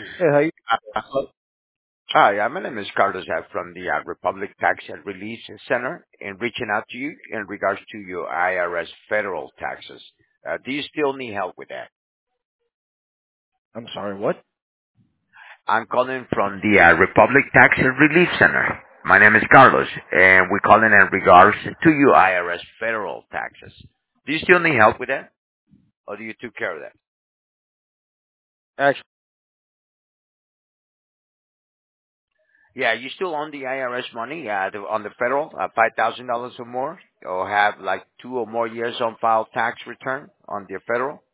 Hey, how you? Hello. Hi, my name is Carlos from the Republic Tax and Relief Center and reaching out to you in regards to your IRS federal taxes. Do you still need help with that? I'm sorry, what? I'm calling from the Republic Tax and Relief Center. My name is Carlos, and we're calling in regards to your IRS federal taxes. Do you still need help with that, or do you took care of that? Actually, Yeah, you still own the IRS money on the federal, $5,000 or more, or have like 2 or more years on file tax return on the federal?